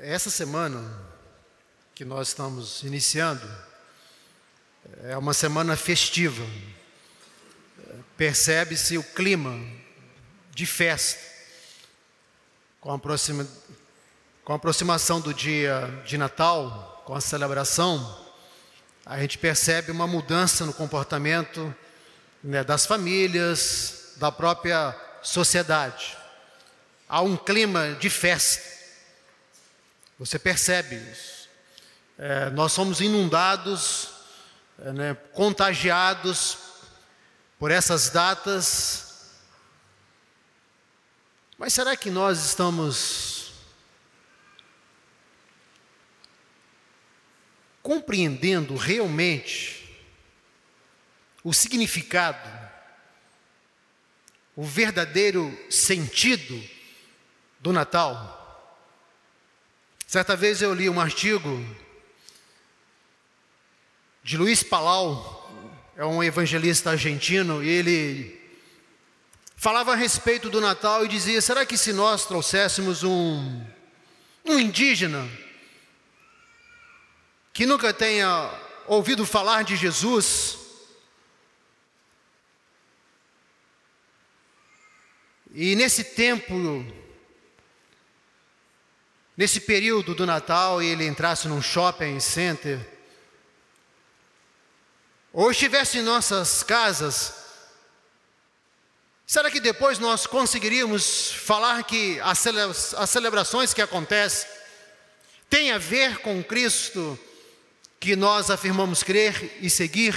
Essa semana que nós estamos iniciando é uma semana festiva. Percebe-se o clima de festa. Com a aproximação do dia de Natal, com a celebração, a gente percebe uma mudança no comportamento, das famílias, da própria sociedade. Há um clima de festa. Você percebe isso. Nós somos inundados, contagiados por essas datas. Mas será que nós estamos compreendendo realmente o significado, o verdadeiro sentido do Natal? Certa vez eu li um artigo de Luiz Palau, é um evangelista argentino, e ele falava a respeito do Natal e dizia: será que se nós trouxéssemos um indígena que nunca tenha ouvido falar de Jesus, e nesse período do Natal, ele entrasse num shopping center, ou estivesse em nossas casas, será que depois nós conseguiríamos falar que as celebrações que acontecem têm a ver com Cristo que nós afirmamos crer e seguir?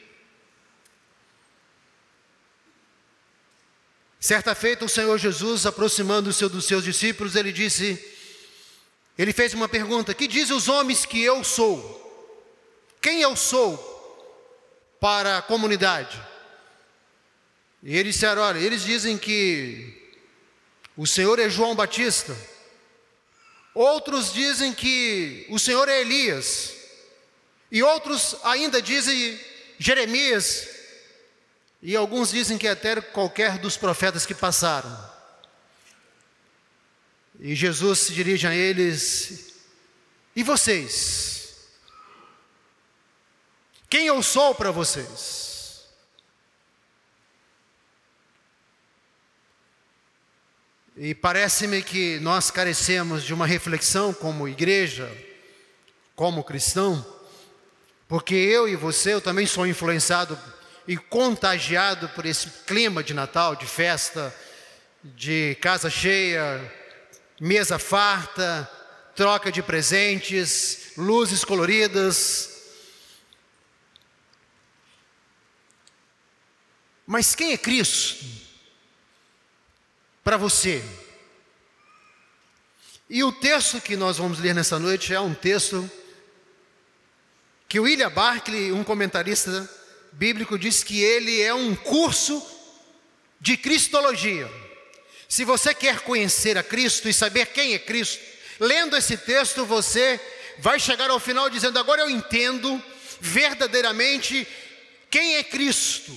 Certa feita, o Senhor Jesus, aproximando-se dos seus discípulos, ele fez uma pergunta: que dizem os homens que eu sou? Quem eu sou para a comunidade? E eles disseram: olha, eles dizem que o Senhor é João Batista. Outros dizem que o Senhor é Elias. E outros ainda dizem Jeremias. E alguns dizem que até qualquer dos profetas que passaram. E Jesus se dirige a eles: e vocês? Quem eu sou para vocês? E parece-me que nós carecemos de uma reflexão como igreja, como cristão, porque eu também sou influenciado e contagiado por esse clima de Natal, de festa, de casa cheia, mesa farta, troca de presentes, luzes coloridas. Mas quem é Cristo para você? E o texto que nós vamos ler nessa noite é um texto que William Barclay, um comentarista bíblico, diz que ele é um curso de cristologia. Se você quer conhecer a Cristo e saber quem é Cristo, lendo esse texto você vai chegar ao final dizendo: agora eu entendo verdadeiramente quem é Cristo.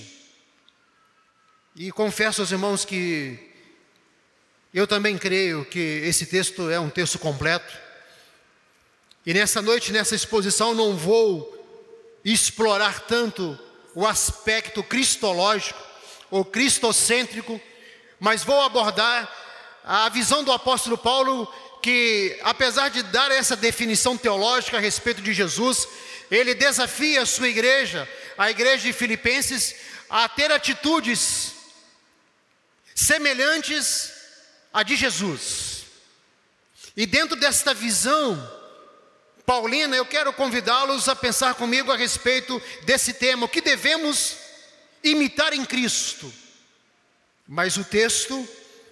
E confesso aos irmãos que eu também creio que esse texto é um texto completo. E nessa noite, nessa exposição, não vou explorar tanto o aspecto cristológico ou cristocêntrico, mas vou abordar a visão do apóstolo Paulo, que apesar de dar essa definição teológica a respeito de Jesus, ele desafia a sua igreja, a igreja de Filipenses, a ter atitudes semelhantes à de Jesus. E dentro desta visão paulina, eu quero convidá-los a pensar comigo a respeito desse tema: o que devemos imitar em Cristo. Mas o texto,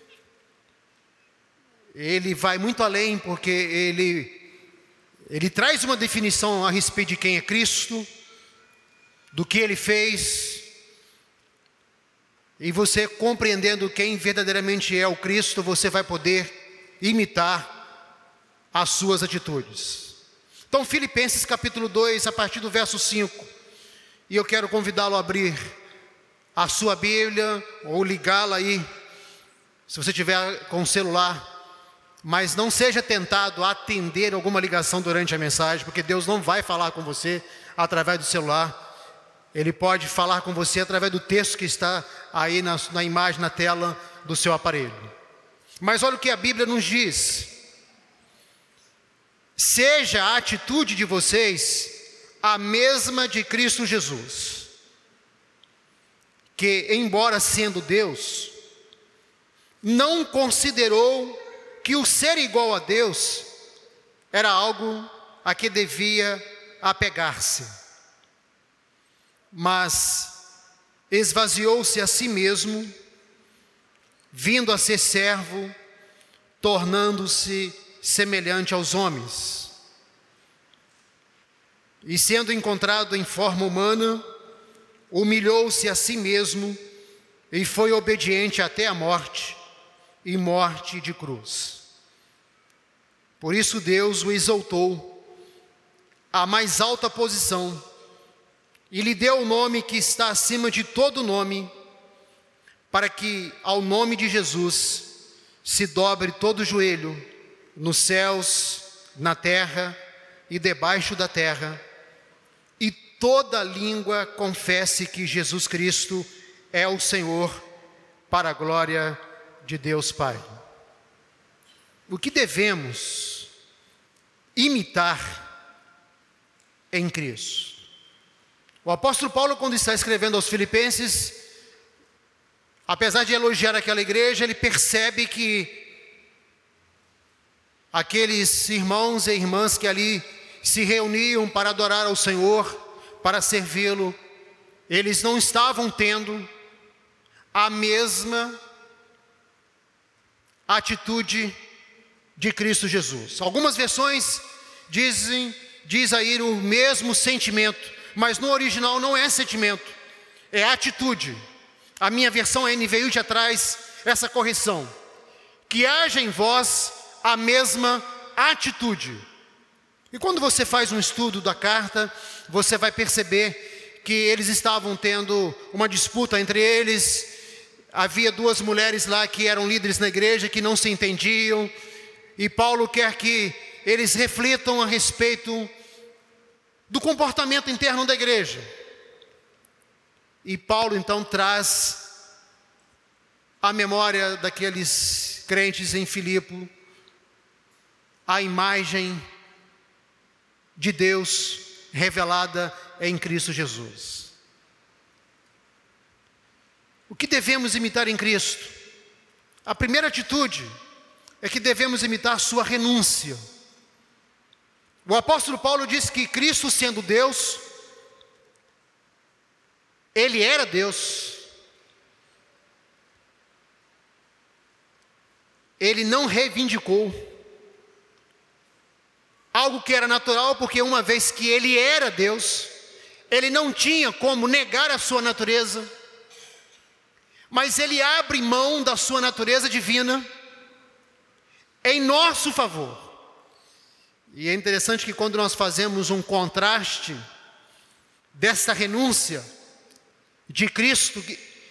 ele vai muito além, porque ele traz uma definição a respeito de quem é Cristo, do que ele fez. E você compreendendo quem verdadeiramente é o Cristo, você vai poder imitar as suas atitudes. Então, Filipenses capítulo 2, a partir do verso 5. E eu quero convidá-lo a abrir a sua Bíblia ou ligá-la aí, se você tiver com o celular, mas não seja tentado a atender alguma ligação durante a mensagem, porque Deus não vai falar com você através do celular. Ele pode falar com você através do texto que está aí na imagem, na tela do seu aparelho. Mas olha o que a Bíblia nos diz. Seja a atitude de vocês a mesma de Cristo Jesus, que, embora sendo Deus, não considerou que o ser igual a Deus era algo a que devia apegar-se, mas esvaziou-se a si mesmo, vindo a ser servo, tornando-se semelhante aos homens. E sendo encontrado em forma humana, humilhou-se a si mesmo e foi obediente até a morte, e morte de cruz. Por isso Deus o exaltou à mais alta posição e lhe deu o nome que está acima de todo nome, para que ao nome de Jesus se dobre todo joelho, nos céus, na terra e debaixo da terra, e toda língua confesse que Jesus Cristo é o Senhor, para a glória de Deus Pai. O que devemos imitar em Cristo? O apóstolo Paulo, quando está escrevendo aos Filipenses, apesar de elogiar aquela igreja, ele percebe que aqueles irmãos e irmãs que ali se reuniam para adorar ao Senhor, para servi-lo, eles não estavam tendo a mesma atitude de Cristo Jesus. Algumas versões diz aí o mesmo sentimento, mas no original não é sentimento, é atitude. A minha versão NVI já traz essa correção: que haja em vós a mesma atitude. E quando você faz um estudo da carta, você vai perceber que eles estavam tendo uma disputa entre eles. Havia duas mulheres lá que eram líderes na igreja, que não se entendiam, e Paulo quer que eles reflitam a respeito do comportamento interno da igreja. E Paulo então traz à memória daqueles crentes em Filipe a imagem de Deus revelada em Cristo Jesus. O que devemos imitar em Cristo? A primeira atitude é que devemos imitar sua renúncia. O apóstolo Paulo diz que Cristo, sendo Deus, Ele era Deus. Ele não reivindicou algo que era natural, porque uma vez que Ele era Deus, Ele não tinha como negar a sua natureza, mas Ele abre mão da sua natureza divina em nosso favor. E é interessante que quando nós fazemos um contraste dessa renúncia de Cristo,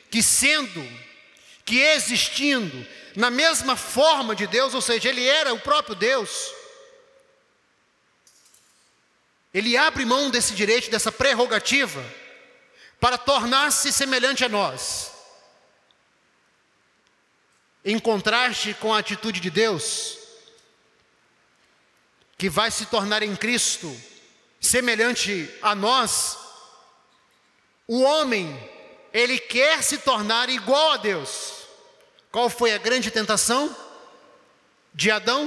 que existindo na mesma forma de Deus, ou seja, Ele era o próprio Deus, Ele abre mão desse direito, dessa prerrogativa, para tornar-se semelhante a nós. Em contraste com a atitude de Deus, que vai se tornar em Cristo semelhante a nós, o homem, ele quer se tornar igual a Deus. Qual foi a grande tentação de Adão?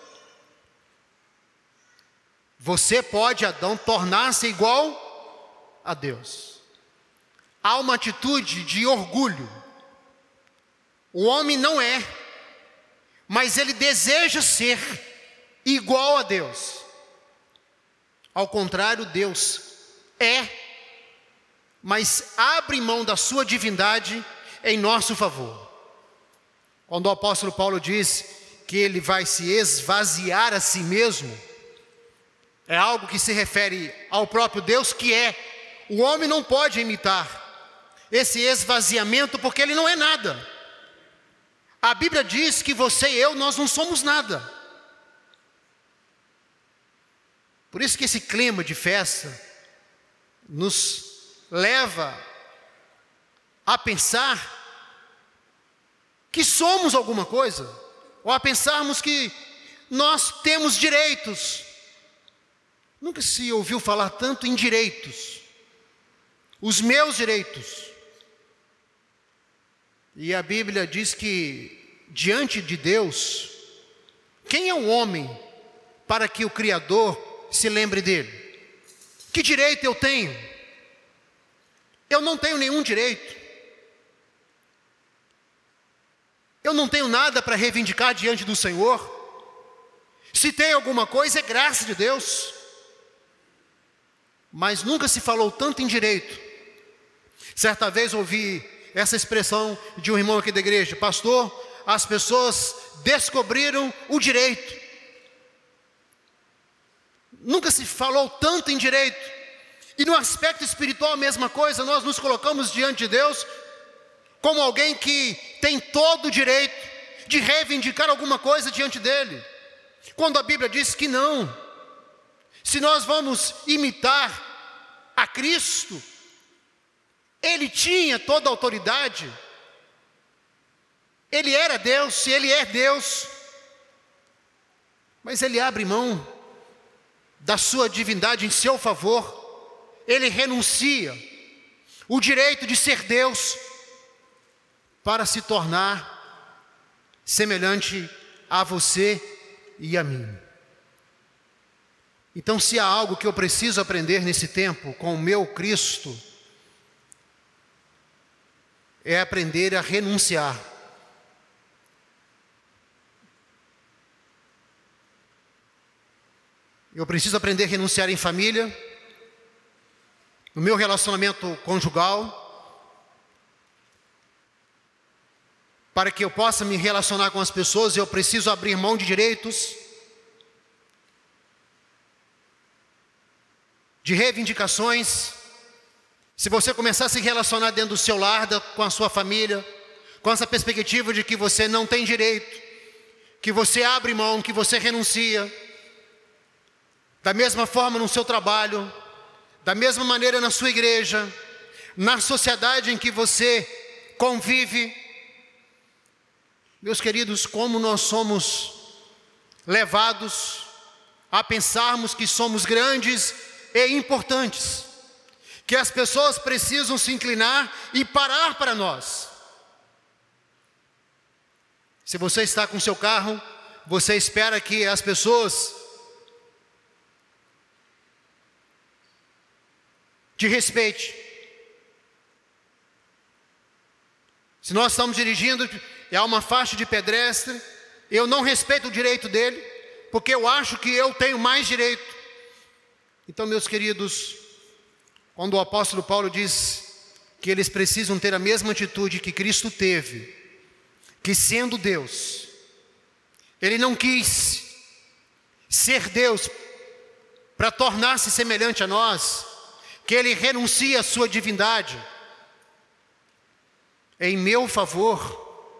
Você pode, Adão, tornar-se igual a Deus. Há uma atitude de orgulho. O homem não é, mas ele deseja ser igual a Deus. Ao contrário, Deus é, mas abre mão da sua divindade em nosso favor. Quando o apóstolo Paulo diz que ele vai se esvaziar a si mesmo, é algo que se refere ao próprio Deus, que é. O homem não pode imitar esse esvaziamento, porque ele não é nada. A Bíblia diz que você e eu, nós não somos nada. Por isso que esse clima de festa nos leva a pensar que somos alguma coisa, ou a pensarmos que nós temos direitos. Nunca se ouviu falar tanto em direitos. Os meus direitos. E a Bíblia diz que, diante de Deus, quem é o homem para que o Criador se lembre dele? Que direito eu tenho? Eu não tenho nenhum direito. Eu não tenho nada para reivindicar diante do Senhor. Se tem alguma coisa, é graça de Deus. Mas nunca se falou tanto em direito. Certa vez ouvi essa expressão de um irmão aqui da igreja: pastor, as pessoas descobriram o direito. Nunca se falou tanto em direito. E no aspecto espiritual a mesma coisa. Nós nos colocamos diante de Deus como alguém que tem todo o direito de reivindicar alguma coisa diante dele, quando a Bíblia diz que não. Se nós vamos imitar a Cristo, Ele tinha toda a autoridade, Ele era Deus, e Ele é Deus, mas Ele abre mão da sua divindade em seu favor. Ele renuncia o direito de ser Deus para se tornar semelhante a você e a mim. Então, se há algo que eu preciso aprender nesse tempo com o meu Cristo, é aprender a renunciar. Eu preciso aprender a renunciar em família, no meu relacionamento conjugal, para que eu possa me relacionar com as pessoas. Eu preciso abrir mão de direitos, de reivindicações. Se você começar a se relacionar dentro do seu lar, com a sua família, com essa perspectiva de que você não tem direito, que você abre mão, que você renuncia, da mesma forma no seu trabalho, da mesma maneira na sua igreja, na sociedade em que você convive. Meus queridos, como nós somos levados a pensarmos que somos grandes e importantes, que as pessoas precisam se inclinar e parar para nós. Se você está com seu carro, você espera que as pessoas te respeitem. Se nós estamos dirigindo, há uma faixa de pedestre, eu não respeito o direito dele, porque eu acho que eu tenho mais direito. Então, meus queridos, quando o apóstolo Paulo diz que eles precisam ter a mesma atitude que Cristo teve, que sendo Deus, Ele não quis ser Deus para tornar-se semelhante a nós, que Ele renuncia à sua divindade em meu favor.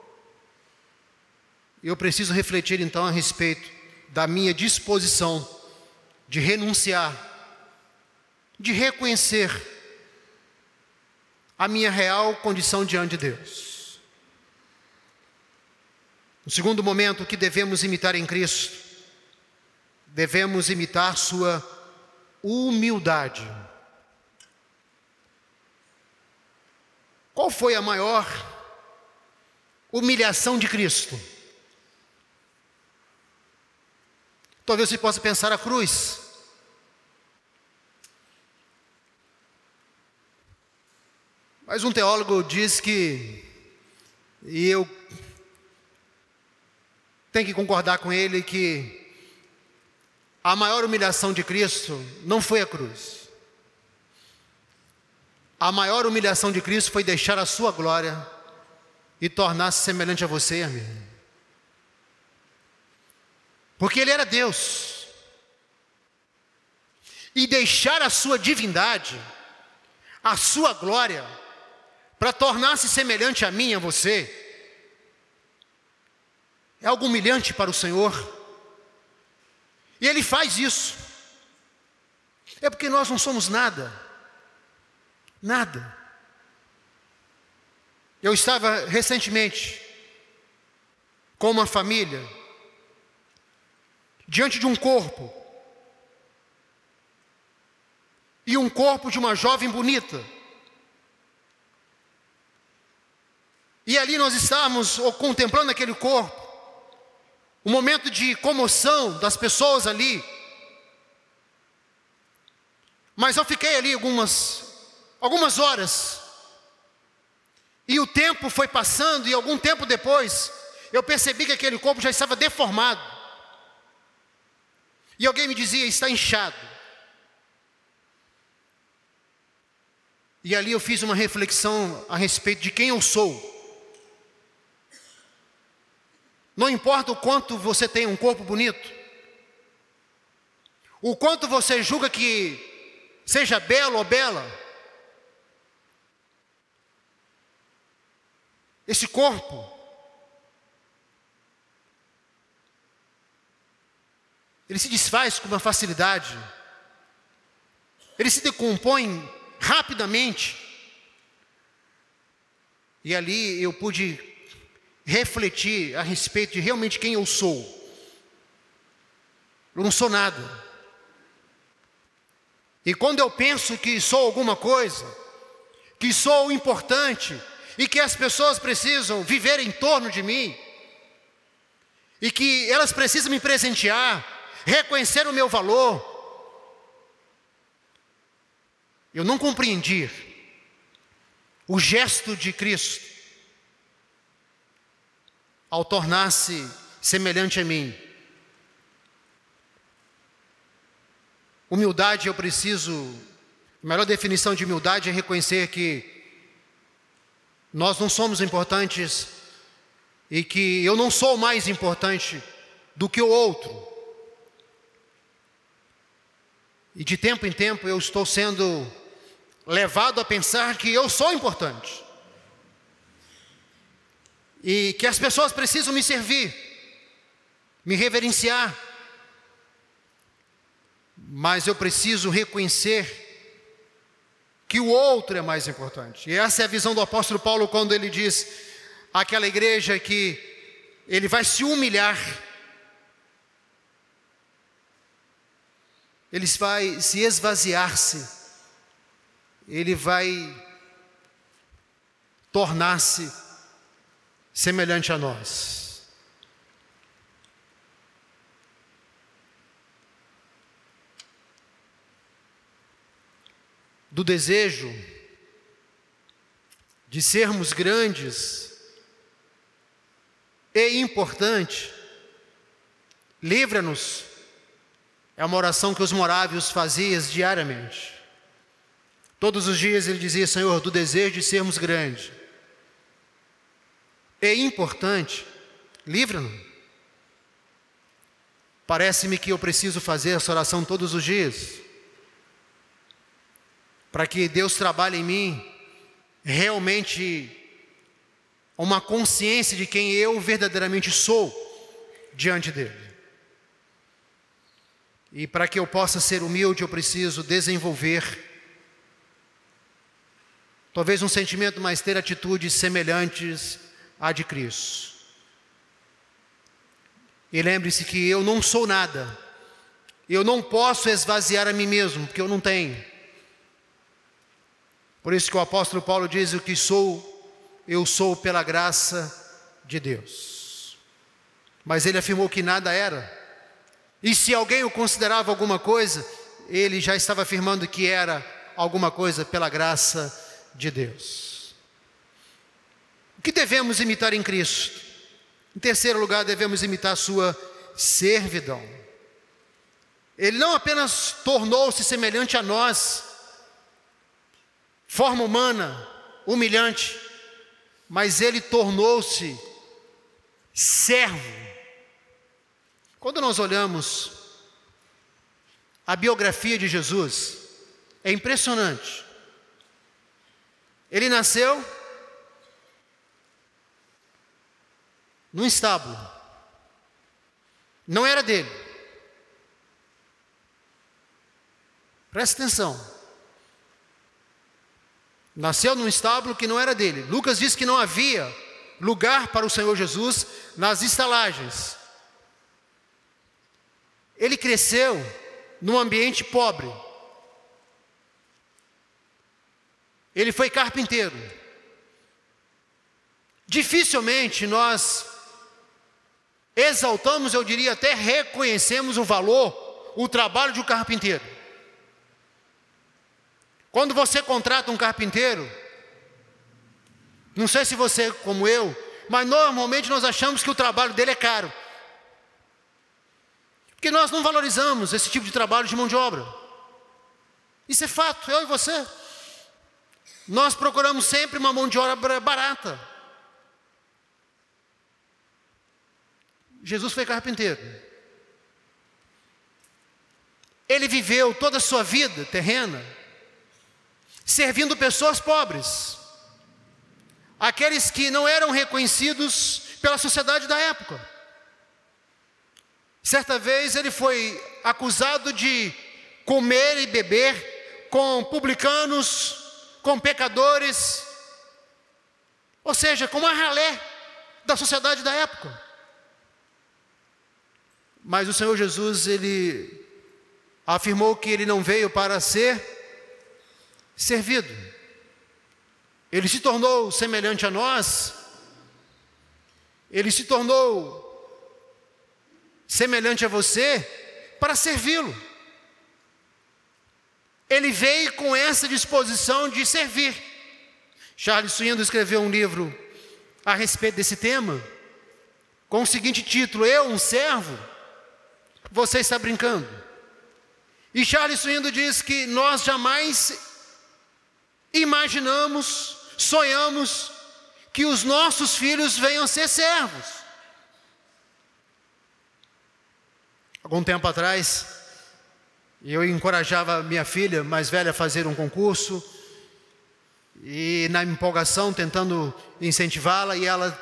Eu preciso refletir então a respeito da minha disposição de renunciar, de reconhecer a minha real condição diante de Deus. No segundo momento, o que devemos imitar em Cristo? Devemos imitar sua humildade. Qual foi a maior humilhação de Cristo? Talvez você possa pensar a cruz. Mas um teólogo diz que, e eu tenho que concordar com ele, que a maior humilhação de Cristo não foi a cruz. A maior humilhação de Cristo foi deixar a sua glória e tornar-se semelhante a você e a mim. Porque Ele era Deus. E deixar a sua divindade, a sua glória, para tornar-se semelhante a mim e a você, é algo humilhante para o Senhor. E Ele faz isso. É porque nós não somos nada. Nada. Eu estava recentemente com uma família diante de um corpo. E um corpo de uma jovem bonita. E ali nós estávamos contemplando aquele corpo. Um momento de comoção das pessoas ali. Mas eu fiquei ali algumas horas. E o tempo foi passando e algum tempo depois, eu percebi que aquele corpo já estava deformado. E alguém me dizia, está inchado. E ali eu fiz uma reflexão a respeito de quem eu sou. Não importa o quanto você tem um corpo bonito, o quanto você julga que seja belo ou bela, esse corpo, ele se desfaz com uma facilidade, ele se decompõe rapidamente. E ali eu pude refletir a respeito de realmente quem eu sou. Eu não sou nada. E quando eu penso que sou alguma coisa, que sou importante, e que as pessoas precisam viver em torno de mim, e que elas precisam me presentear, reconhecer o meu valor, eu não compreendi o gesto de Cristo ao tornar-se semelhante a mim. Humildade, a melhor definição de humildade é reconhecer que nós não somos importantes e que eu não sou mais importante do que o outro. E de tempo em tempo eu estou sendo levado a pensar que eu sou importante. E que as pessoas precisam me servir, me reverenciar. Mas eu preciso reconhecer que o outro é mais importante. E essa é a visão do apóstolo Paulo quando ele diz àquela igreja que ele vai se humilhar. Ele vai se esvaziar-se. Ele vai tornar-se semelhante a nós. Do desejo de sermos grandes e importantes, livra-nos. É uma oração que os morávios faziam diariamente. Todos os dias ele dizia, Senhor, do desejo de sermos grandes e importante, livra-nos. Parece-me que eu preciso fazer essa oração todos os dias, para que Deus trabalhe em mim realmente uma consciência de quem eu verdadeiramente sou diante dele. E para que eu possa ser humilde, eu preciso desenvolver talvez um sentimento, mas ter atitudes semelhantes à de Cristo. E lembre-se que eu não sou nada. Eu não posso esvaziar a mim mesmo, porque eu não tenho. Por isso que o apóstolo Paulo diz, o que sou, eu sou pela graça de Deus. Mas ele afirmou que nada era. E se alguém o considerava alguma coisa, ele já estava afirmando que era alguma coisa pela graça de Deus. O que devemos imitar em Cristo? Em terceiro lugar, devemos imitar a sua servidão. Ele não apenas tornou-se semelhante a nós, forma humana, humilhante, mas ele tornou-se servo. Quando nós olhamos a biografia de Jesus, é impressionante. Ele nasceu num estábulo. Não era dele. Presta atenção. Nasceu num estábulo que não era dele. Lucas diz que não havia lugar para o Senhor Jesus nas estalagens. Ele cresceu num ambiente pobre. Ele foi carpinteiro. Dificilmente nós exaltamos, eu diria até reconhecemos o valor, o trabalho de um carpinteiro. Quando você contrata um carpinteiro, não sei se você como eu, mas normalmente nós achamos que o trabalho dele é caro. Porque nós não valorizamos esse tipo de trabalho de mão de obra. Isso é fato, eu e você. Nós procuramos sempre uma mão de obra barata. Jesus foi carpinteiro. Ele viveu toda a sua vida terrena servindo pessoas pobres, aqueles que não eram reconhecidos pela sociedade da época. Certa vez ele foi acusado de comer e beber com publicanos, com pecadores, ou seja, com uma ralé da sociedade da época. Mas o Senhor Jesus, ele afirmou que ele não veio para ser servido. Ele se tornou semelhante a nós. Ele se tornou semelhante a você para servi-lo. Ele veio com essa disposição de servir. Charles Swindoll escreveu um livro a respeito desse tema, com o seguinte título: Eu, um servo? Você está brincando? E Charles Swindoll diz que nós jamais imaginamos, sonhamos que os nossos filhos venham ser servos. Algum tempo atrás, eu encorajava minha filha mais velha a fazer um concurso, e na empolgação, tentando incentivá-la, e ela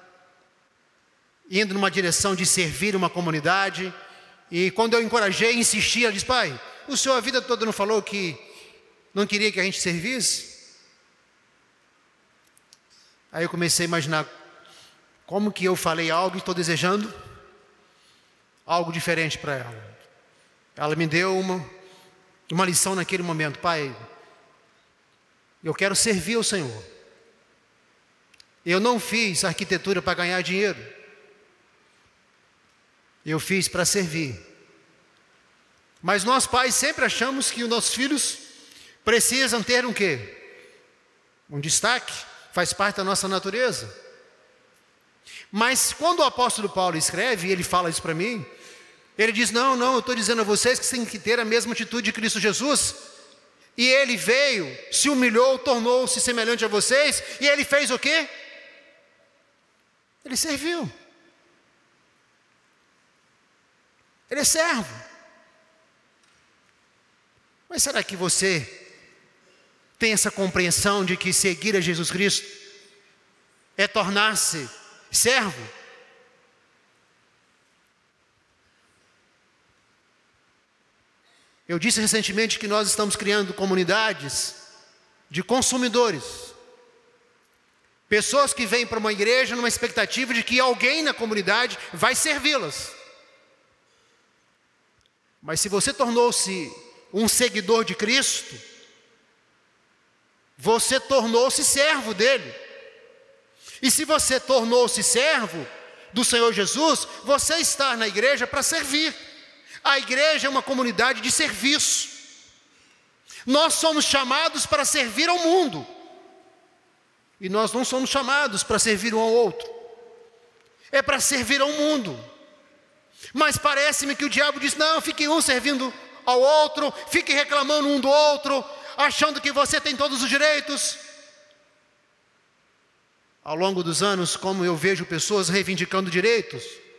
indo numa direção de servir uma comunidade, e quando eu encorajei, insisti, ela disse: pai, o senhor a vida toda não falou que não queria que a gente servisse? Aí eu comecei a imaginar como que eu falei algo e estou desejando algo diferente para ela. Ela me deu uma lição naquele momento: pai, eu quero servir ao Senhor. Eu não fiz arquitetura para ganhar dinheiro. Eu fiz para servir. Mas nós pais sempre achamos que os nossos filhos precisam ter um quê? Um destaque, faz parte da nossa natureza. Mas quando o apóstolo Paulo escreve, e ele fala isso para mim, ele diz: não, eu estou dizendo a vocês que têm que ter a mesma atitude de Cristo Jesus. E ele veio, se humilhou, tornou-se semelhante a vocês, e ele fez o quê? Ele serviu. Ele é servo. Mas será que você tem essa compreensão de que seguir a Jesus Cristo é tornar-se servo? Eu disse recentemente que nós estamos criando comunidades de consumidores. Pessoas que vêm para uma igreja numa expectativa de que alguém na comunidade vai servi-las. Mas se você tornou-se um seguidor de Cristo, você tornou-se servo dele. E se você tornou-se servo do Senhor Jesus, você está na igreja para servir. A igreja é uma comunidade de serviço. Nós somos chamados para servir ao mundo. E nós não somos chamados para servir um ao outro. É para servir ao mundo. Mas parece-me que o diabo diz: não, fique um servindo ao outro, fique reclamando um do outro, achando que você tem todos os direitos. Ao longo dos anos, como eu vejo pessoas reivindicando direitos.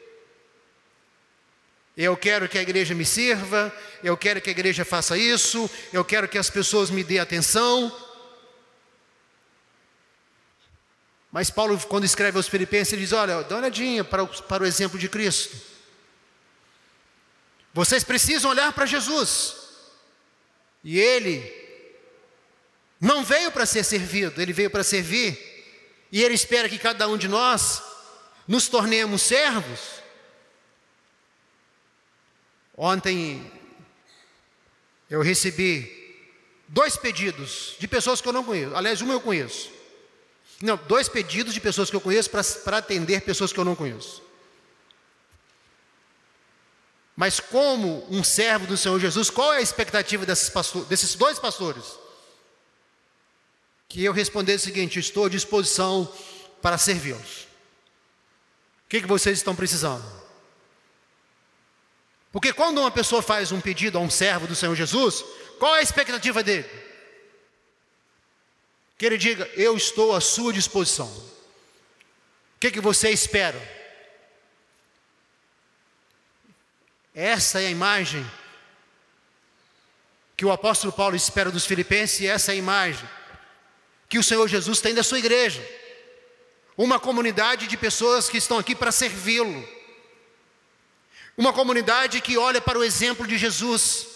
Eu quero que a igreja me sirva, eu quero que a igreja faça isso, eu quero que as pessoas me dêem atenção. Mas Paulo, quando escreve aos Filipenses, ele diz: olha, dá uma olhadinha para o exemplo de Cristo. Vocês precisam olhar para Jesus. E Ele não veio para ser servido, Ele veio para servir. E Ele espera que cada um de nós nos tornemos servos. Ontem eu recebi 2 pedidos de pessoas que eu não conheço. Aliás, um eu conheço. Não, 2 pedidos de pessoas que eu conheço para atender pessoas que eu não conheço. Mas como um servo do Senhor Jesus, qual é a expectativa desses 2 pastores? Que eu responder o seguinte: estou à disposição para servi-los. O que vocês estão precisando? Porque quando uma pessoa faz um pedido a um servo do Senhor Jesus, qual é a expectativa dele? Que ele diga: eu estou à sua disposição. O que você espera? Essa é a imagem que o apóstolo Paulo espera dos filipenses, e essa é a imagem que o Senhor Jesus tem da sua igreja. Uma comunidade de pessoas que estão aqui para servi-lo. Uma comunidade que olha para o exemplo de Jesus.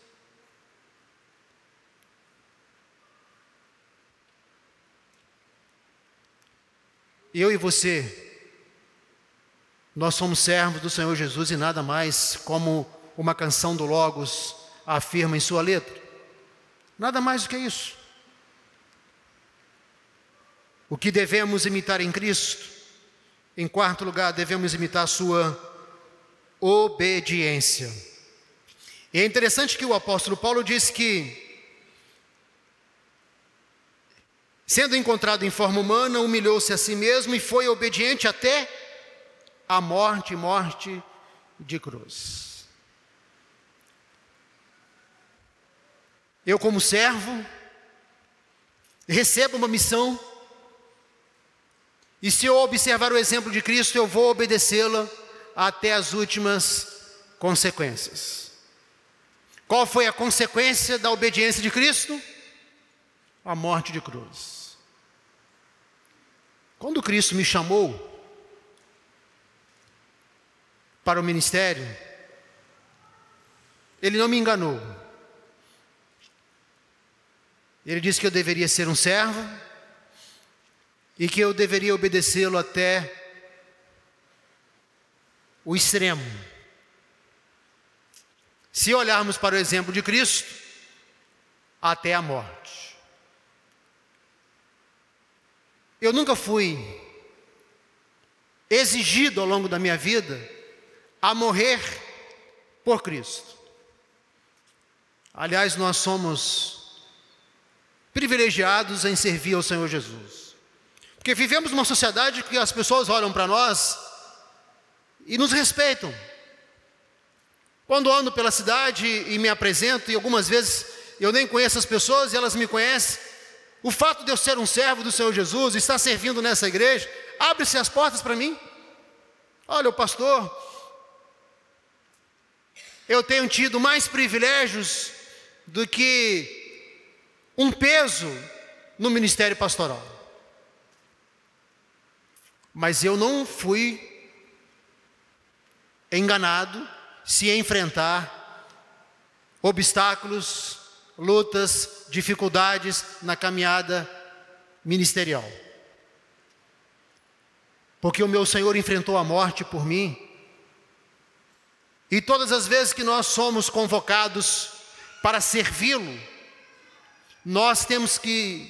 Eu e você, nós somos servos do Senhor Jesus e nada mais, como uma canção do Logos afirma em sua letra. Nada mais do que isso. O que devemos imitar em Cristo? Em quarto lugar, devemos imitar a sua obediência. E é interessante que o apóstolo Paulo diz que, sendo encontrado em forma humana, humilhou-se a si mesmo e foi obediente até a morte de cruz. Eu, como servo, recebo uma missão, e se eu observar o exemplo de Cristo, eu vou obedecê-la até as últimas consequências. Qual foi a consequência da obediência de Cristo? A morte de cruz. Quando Cristo me chamou para o ministério, Ele não me enganou. Ele disse que eu deveria ser um servo e que eu deveria obedecê-lo até o extremo. Se olharmos para o exemplo de Cristo, até a morte. Eu nunca fui exigido ao longo da minha vida a morrer por Cristo. Aliás, nós somos privilegiados em servir ao Senhor Jesus. Porque vivemos numa sociedade que as pessoas olham para nós e nos respeitam. Quando ando pela cidade e me apresento, e algumas vezes eu nem conheço as pessoas e elas me conhecem, o fato de eu ser um servo do Senhor Jesus, estar servindo nessa igreja, abre-se as portas para mim. Olha, o pastor, eu tenho tido mais privilégios do que um peso no ministério pastoral. Mas eu não fui enganado se enfrentar obstáculos, lutas, dificuldades na caminhada ministerial. Porque o meu Senhor enfrentou a morte por mim. E todas as vezes que nós somos convocados para servi-lo, nós temos que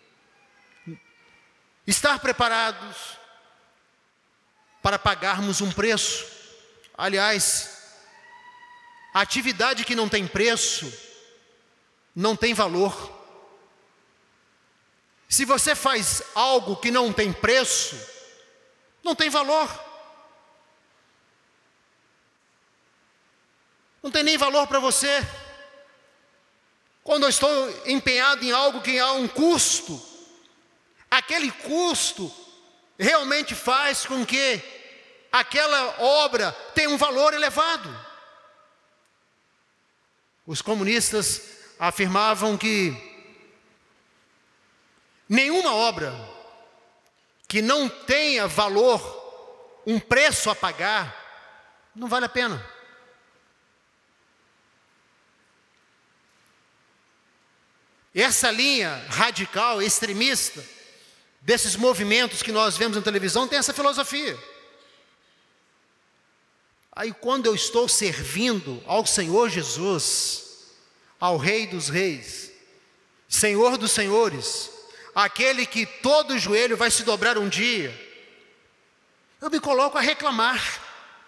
estar preparados para pagarmos um preço. Aliás, a atividade que não tem preço, não tem valor. Se você faz algo que não tem preço, não tem valor. Não tem nem valor para você. Quando eu estou empenhado em algo que há um custo, aquele custo realmente faz com que aquela obra tenha um valor elevado. Os comunistas afirmavam que nenhuma obra que não tenha valor, um preço a pagar, não vale a pena. Essa linha radical, extremista, desses movimentos que nós vemos na televisão, tem essa filosofia. Aí quando eu estou servindo ao Senhor Jesus, ao Rei dos Reis, Senhor dos Senhores, aquele que todo joelho vai se dobrar um dia, eu me coloco a reclamar,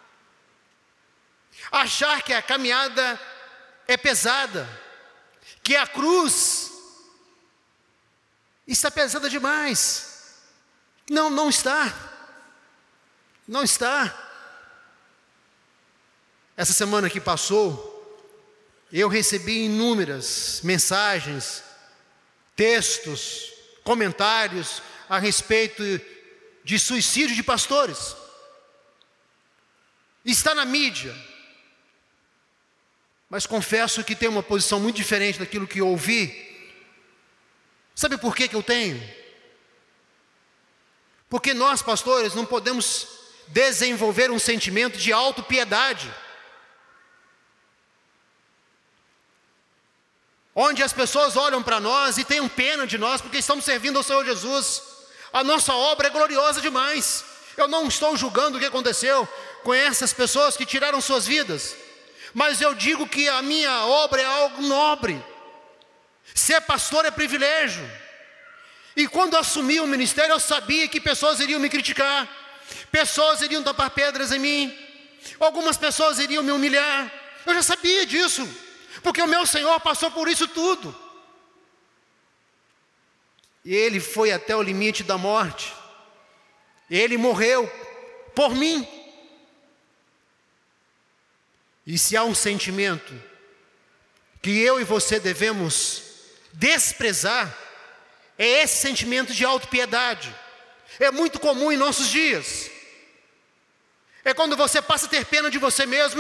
achar que a caminhada é pesada, que a cruz está pesada demais. Não está. Não está. Essa semana que passou, eu recebi inúmeras mensagens, textos, comentários a respeito de suicídio de pastores. Está na mídia. Mas confesso que tenho uma posição muito diferente daquilo que eu ouvi. Sabe por que eu tenho? Porque nós, pastores, não podemos desenvolver um sentimento de autopiedade, onde as pessoas olham para nós e tenham pena de nós porque estamos servindo ao Senhor Jesus. A nossa obra é gloriosa demais. Eu não estou julgando o que aconteceu com essas pessoas que tiraram suas vidas, mas eu digo que a minha obra é algo nobre. Ser pastor é privilégio. E quando assumi o ministério, eu sabia que pessoas iriam me criticar, pessoas iriam tapar pedras em mim, algumas pessoas iriam me humilhar. Eu já sabia disso, porque o meu Senhor passou por isso tudo. E Ele foi até o limite da morte. Ele morreu por mim. E se há um sentimento que eu e você devemos desprezar, é esse sentimento de autopiedade. É muito comum em nossos dias. É quando você passa a ter pena de você mesmo.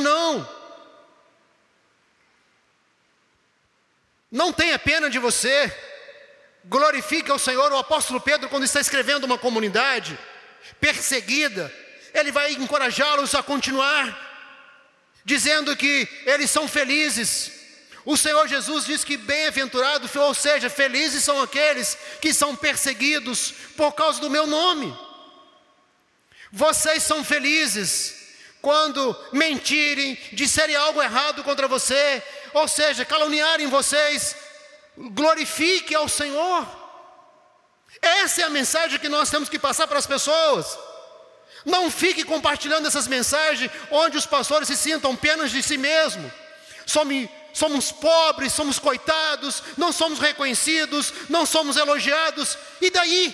Não tenha pena de você. Glorifique ao Senhor. O apóstolo Pedro, quando está escrevendo uma comunidade perseguida, ele vai encorajá-los a continuar, dizendo que eles são felizes. O Senhor Jesus diz que bem-aventurado, ou seja, felizes são aqueles que são perseguidos por causa do meu nome. Vocês são felizes quando mentirem, disserem algo errado contra você, ou seja, caluniarem vocês. Glorifique ao Senhor. Essa é a mensagem que nós temos que passar para as pessoas. Não fique compartilhando essas mensagens onde os pastores se sintam penas de si mesmos. Somos pobres, somos coitados, não somos reconhecidos, não somos elogiados. E daí?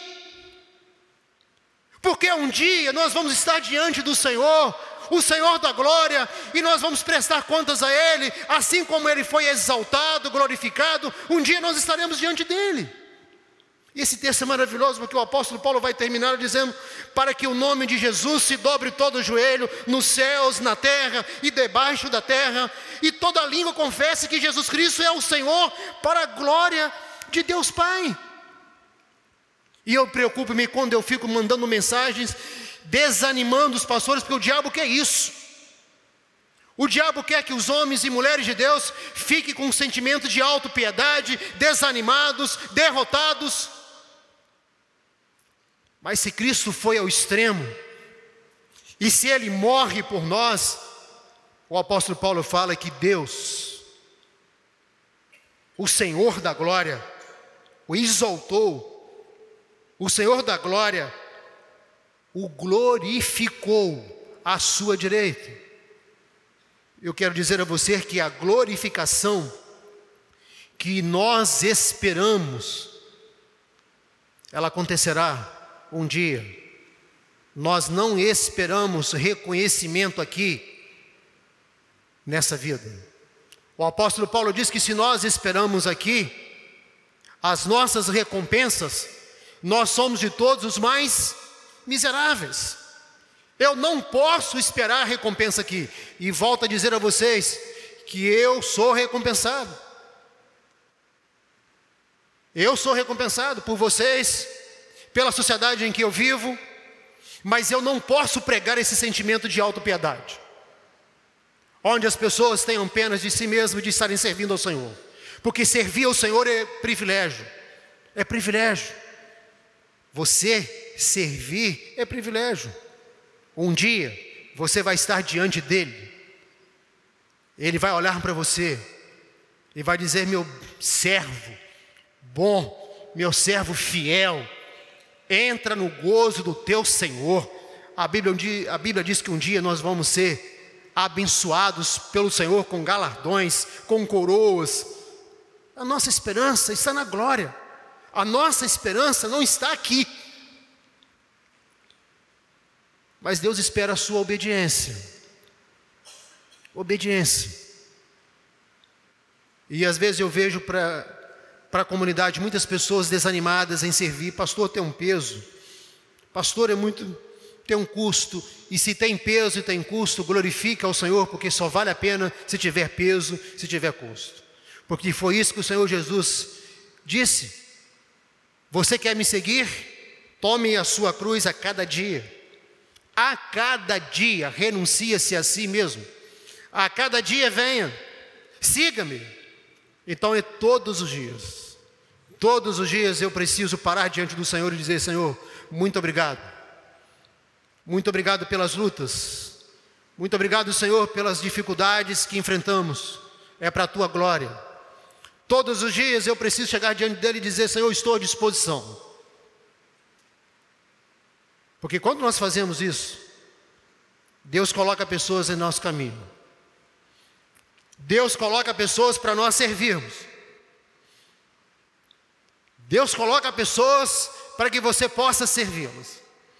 Porque um dia nós vamos estar diante do Senhor, o Senhor da glória, e nós vamos prestar contas a Ele, assim como Ele foi exaltado, glorificado. Um dia nós estaremos diante dEle. E esse texto é maravilhoso, porque o apóstolo Paulo vai terminar dizendo: para que o nome de Jesus se dobre todo o joelho, nos céus, na terra e debaixo da terra, e toda língua confesse que Jesus Cristo é o Senhor, para a glória de Deus Pai. E eu preocupo-me quando eu fico mandando mensagens desanimando os pastores, porque o diabo quer isso. O diabo quer que os homens e mulheres de Deus fiquem com um sentimento de autopiedade, desanimados, derrotados. Mas se Cristo foi ao extremo, e se Ele morre por nós, o apóstolo Paulo fala que Deus, o Senhor da glória, o exaltou, o Senhor da glória o glorificou à sua direita. Eu quero dizer a você que a glorificação que nós esperamos, ela acontecerá um dia. Nós não esperamos reconhecimento aqui, nessa vida. O apóstolo Paulo diz que se nós esperamos aqui as nossas recompensas, nós somos de todos os mais miseráveis. Eu não posso esperar a recompensa aqui. E volto a dizer a vocês que eu sou recompensado. Eu sou recompensado por vocês, pela sociedade em que eu vivo, mas eu não posso pregar esse sentimento de autopiedade, onde as pessoas tenham pena de si mesmas e de estarem servindo ao Senhor. Porque servir ao Senhor é privilégio. É privilégio. Você servir é privilégio. Um dia você vai estar diante dele. Ele vai olhar para você e vai dizer: meu servo bom, meu servo fiel, entra no gozo do teu Senhor. A Bíblia diz que um dia nós vamos ser abençoados pelo Senhor com galardões, com coroas. A nossa esperança está na glória. A nossa esperança não está aqui. Mas Deus espera a sua obediência. Obediência. E às vezes eu vejo para a comunidade muitas pessoas desanimadas em servir. Pastor, tem um peso. Pastor, tem um custo. E se tem peso e tem custo, glorifica ao Senhor, porque só vale a pena se tiver peso, se tiver custo. Porque foi isso que o Senhor Jesus disse. Você quer me seguir? Tome a sua cruz a cada dia. A cada dia, renuncia-se a si mesmo. A cada dia venha, siga-me. Então é todos os dias. Todos os dias eu preciso parar diante do Senhor e dizer: Senhor, muito obrigado. Muito obrigado pelas lutas. Muito obrigado, Senhor, pelas dificuldades que enfrentamos. É para a tua glória. Todos os dias eu preciso chegar diante dele e dizer: Senhor, estou à disposição. Porque quando nós fazemos isso, Deus coloca pessoas em nosso caminho. Deus coloca pessoas para nós servirmos. Deus coloca pessoas para que você possa servi-los.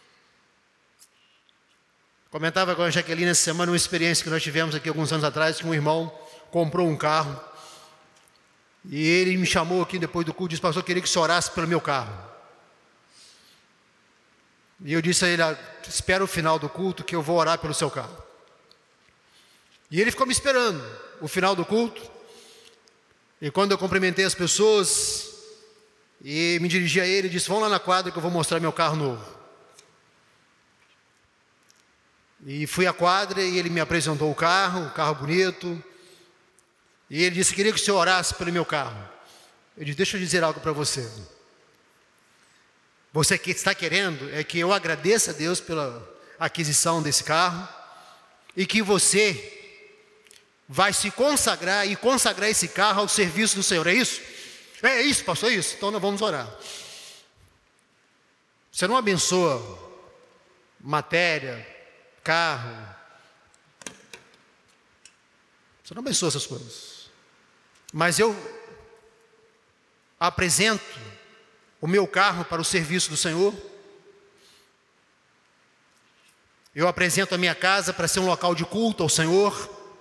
Comentava com a Jaqueline essa semana uma experiência que nós tivemos aqui alguns anos atrás, que um irmão comprou um carro. E ele me chamou aqui depois do culto e disse: pastor, eu queria que você orasse pelo meu carro. E eu disse a ele: espera o final do culto que eu vou orar pelo seu carro. E ele ficou me esperando o final do culto. E quando eu cumprimentei as pessoas e me dirigi a ele, disse: vão lá na quadra que eu vou mostrar meu carro novo. E fui à quadra e ele me apresentou o carro bonito. E ele disse: queria que o senhor orasse pelo meu carro. Eu disse: deixa eu dizer algo para você. Você que está querendo é que eu agradeça a Deus pela aquisição desse carro e que você vai se consagrar e consagrar esse carro ao serviço do Senhor. É isso? É isso, pastor, é isso. Então nós vamos orar. Você não abençoa matéria, carro. Você não abençoa essas coisas. Mas eu apresento o meu carro para o serviço do Senhor. Eu apresento a minha casa para ser um local de culto ao Senhor.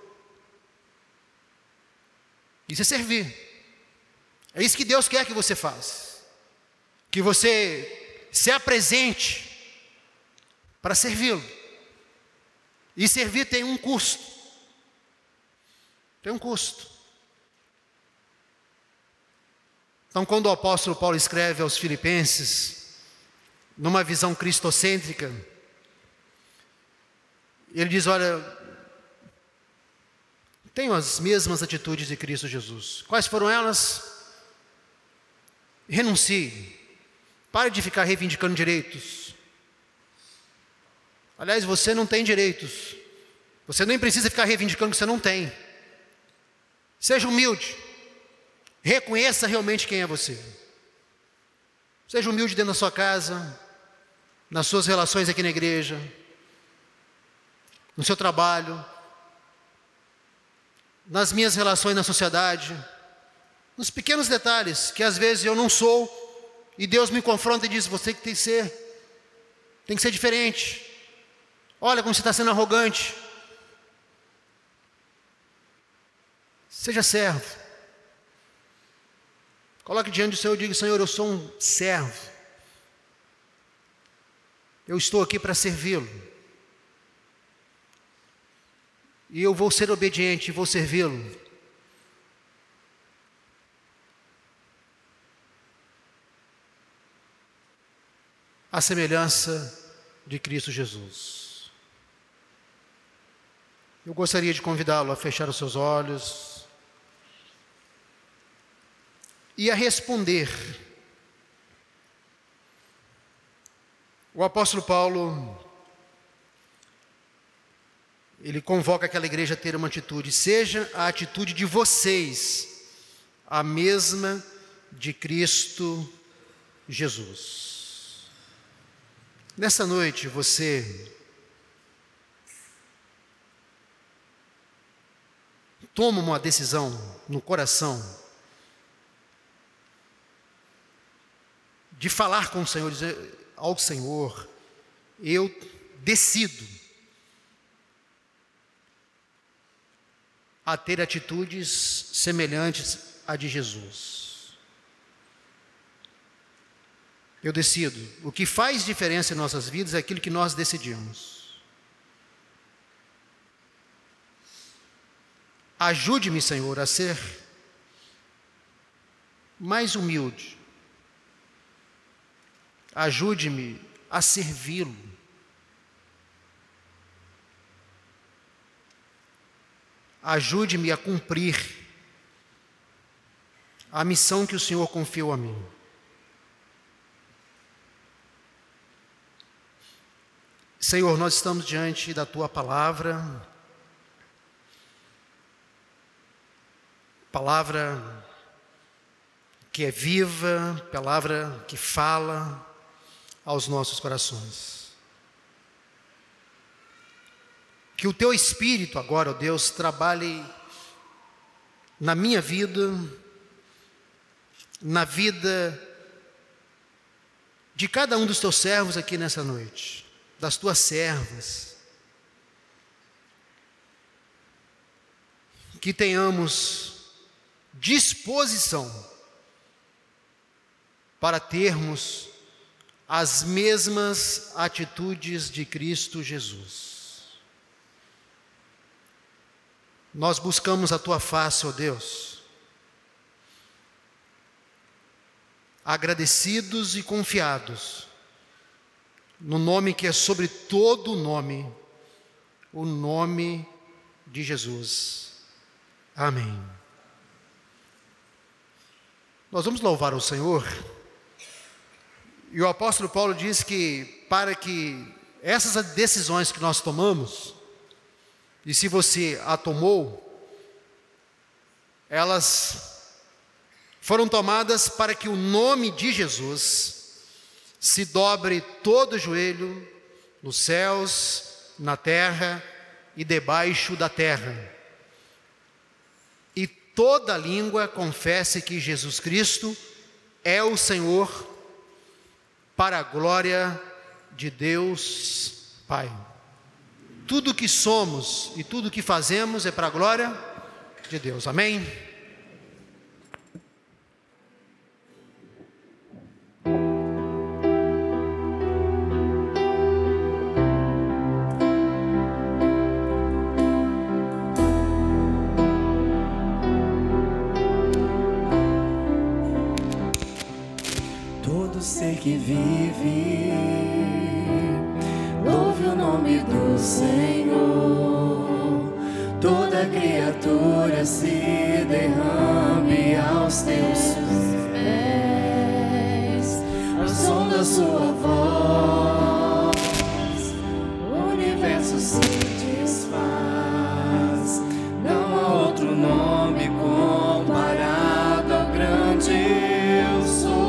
Isso é servir. É isso que Deus quer que você faça. Que você se apresente para servi-lo. E servir tem um custo. Tem um custo. Então, quando o apóstolo Paulo escreve aos Filipenses, numa visão cristocêntrica, ele diz: olha, tenho as mesmas atitudes de Cristo Jesus. Quais foram elas? Renuncie. Pare de ficar reivindicando direitos. Aliás, você não tem direitos. Você nem precisa ficar reivindicando o que você não tem. Seja humilde. Reconheça realmente quem é você. Seja humilde dentro da sua casa, nas suas relações aqui na igreja, no seu trabalho, nas minhas relações na sociedade, nos pequenos detalhes que às vezes eu não sou e Deus me confronta e diz: você que tem que ser diferente. Olha como você está sendo arrogante. Seja servo. Coloque diante do Senhor e diga: Senhor, eu sou um servo. Eu estou aqui para servi-lo. E eu vou ser obediente e vou servi-lo. À semelhança de Cristo Jesus. Eu gostaria de convidá-lo a fechar os seus olhos. e a responder. O apóstolo Paulo, ele convoca aquela igreja a ter uma atitude: seja a atitude de vocês a mesma de Cristo Jesus. Nessa noite você toma uma decisão no coração de falar com o Senhor, dizer ao Senhor: eu decido a ter atitudes semelhantes à de Jesus. Eu decido. O que faz diferença em nossas vidas é aquilo que nós decidimos. Ajude-me, Senhor, a ser mais humilde. Ajude-me a servi-lo. Ajude-me a cumprir a missão que o Senhor confiou a mim. Senhor, nós estamos diante da Tua palavra, palavra que é viva, palavra que fala aos nossos corações. Que o Teu Espírito agora, ó Deus, trabalhe na minha vida, na vida de cada um dos Teus servos aqui nessa noite, das Tuas servas. Que tenhamos disposição para termos as mesmas atitudes de Cristo Jesus. Nós buscamos a Tua face, ó Deus, agradecidos e confiados no nome que é sobre todo nome, o nome de Jesus. Amém. Nós vamos louvar o Senhor. E o apóstolo Paulo diz que para que essas decisões que nós tomamos, e se você a tomou, elas foram tomadas para que o nome de Jesus se dobre todo o joelho, nos céus, na terra e debaixo da terra. E toda língua confesse que Jesus Cristo é o Senhor, para a glória de Deus Pai. Tudo que somos e tudo que fazemos é para a glória de Deus. Amém? Todo ser que vive, louve o nome do Senhor. Toda criatura se derrame aos teus pés, ao som da sua voz, o universo se desfaz. Não há outro nome comparado ao grande eu sou.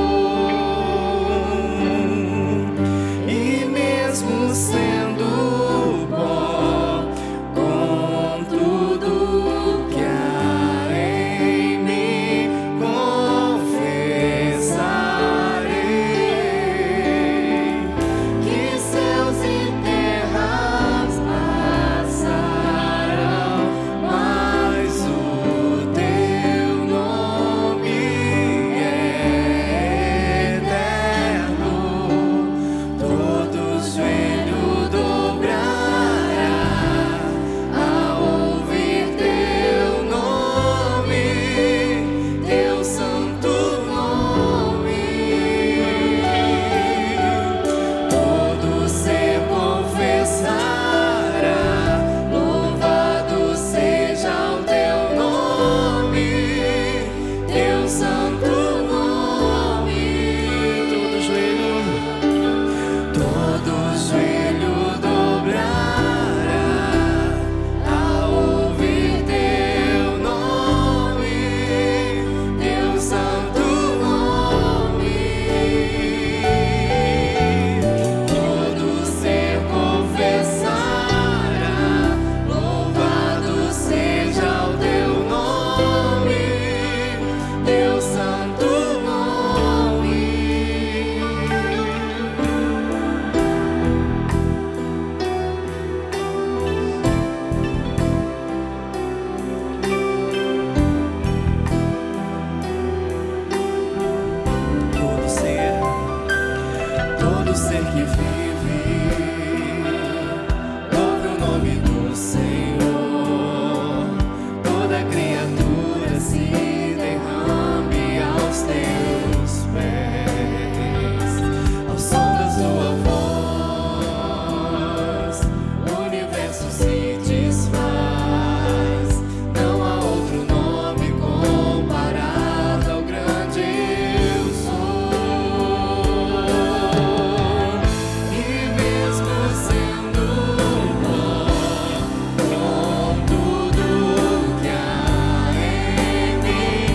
Sendo bom, com tudo que há em mim, confessarei aos teus pés, ao som da sua voz, o universo se desfaz. Não há outro nome comparado ao grande eu sou. E mesmo sendo pó, com tudo que há em mim,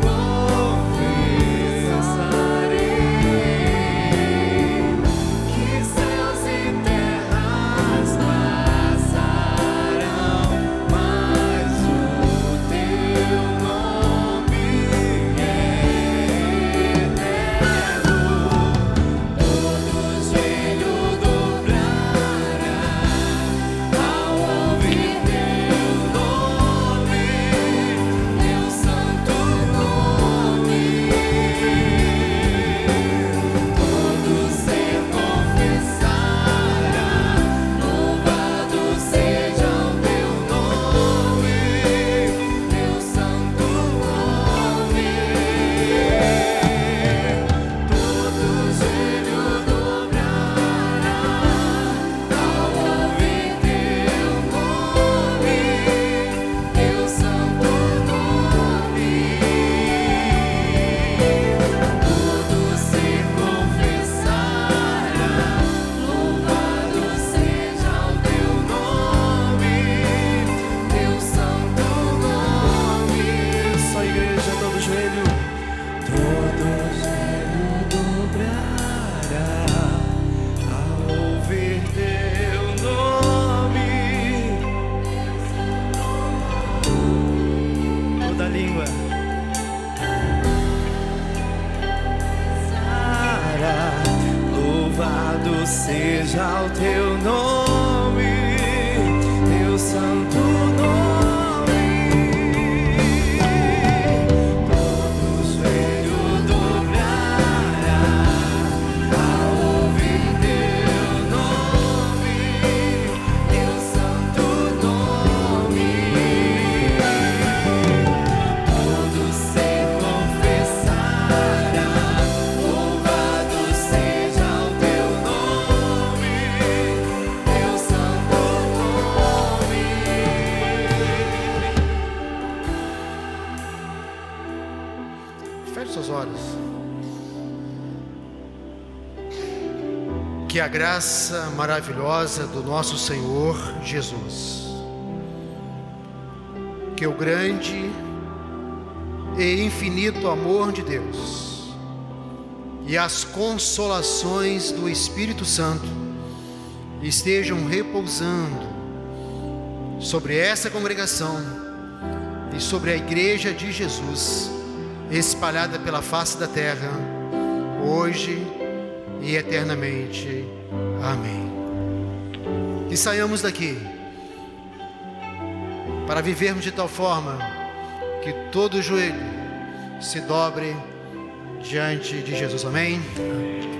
confessarei que céus e terras passarão, mas o teu nome é eterno. Todo joelho dobrará ao ouvir teu nome, teu santo nome. Todo ser confessará, louvado seja o teu nome, teu santo nome. Todo joelho dobrará ao ouvir teu nome, teu santo nome. Todo ser confessará, louvado seja o teu nome, teu santo nome. Só igreja, todo joelho dobrará ao ouvir teu nome. Toda língua louvado seja o teu nome, teu santo nome. Todo joelho dobrará ao ouvir teu nome, teu santo nome. Todo ser confessará, louvado seja o teu nome, teu santo nome. Feche seus olhos. Que a graça maravilhosa do nosso Senhor Jesus, que o grande e infinito amor de Deus e as consolações do Espírito Santo estejam repousando sobre essa congregação e sobre a igreja de Jesus espalhada pela face da terra, hoje e eternamente. Amém. E saiamos daqui para vivermos de tal forma que todo joelho se dobre diante de Jesus. Amém?